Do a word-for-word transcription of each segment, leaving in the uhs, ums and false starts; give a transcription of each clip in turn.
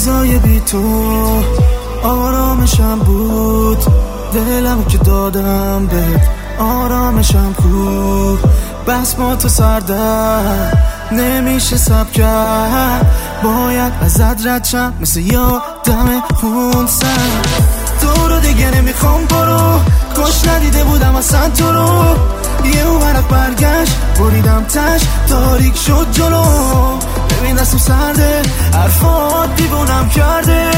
لحظای بی تو آرامشم بود، دلم که دادم بهت آرامشم کو. بس با تو سردر نمیشه سب کرد، باید ازت رد شم مثل یادم خون سر. تو رو دیگه نمیخوام برو، کاش ندیده بودم اصلا تو رو. یه ورق برگشت بریدم تش، تاریک شد جلو. ببین دستم سرده، حرفات دیوونم کرده.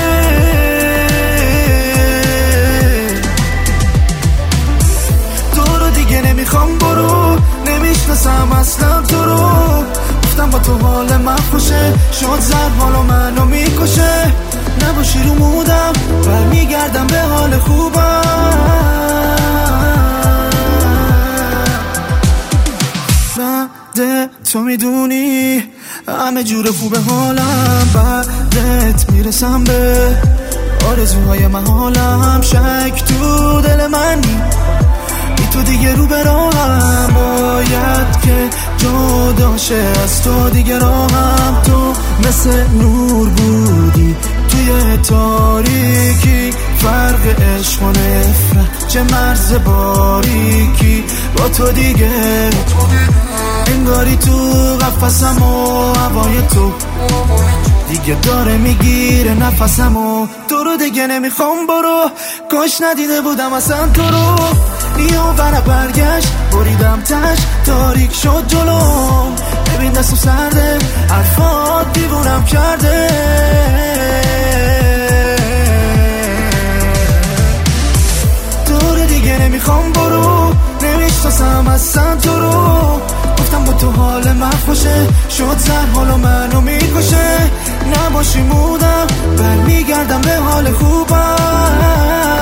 تو رو دیگه نمیخوام برو، نمیشناسم اصلا تو رو. گفتم با تو حال من خوشه، شد زد حالا منو میکشه. نباشی رو مودم برمیگردم به حال خوبم. بعد تو میدونی همه جور خوب حالم، بعدت میرسم به آرزوهای محالم. شک تو دل منی، بی تو دیگه رو به راهم، باید که جدا شه از تو دیگه راهم. تو مثل نور بودی توی تاریکی، فرق عشق و نفرت چه مرز باریکی. با تو دیگه انگاری تو قفسم و هوای تو دیگه داره میگیره نفسم. و تو رو دیگه نمیخوام برو، کاش ندیده بودم اصلا تو رو. یه ورق برگشت بریدم تش، تاریک شد جلو. ببین دستم سرده، حرفات دیوونم کرده. تو رو دیگه نمیخوام برو، نمیشناسم اصلا تو رو. گفتم با تو حال من خوشه، شد زر حالا منو میکشه. نباشی مودم برمیگردم به حال خوبم.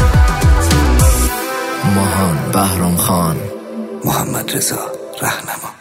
بهرام خان، محمد رضا رهنما.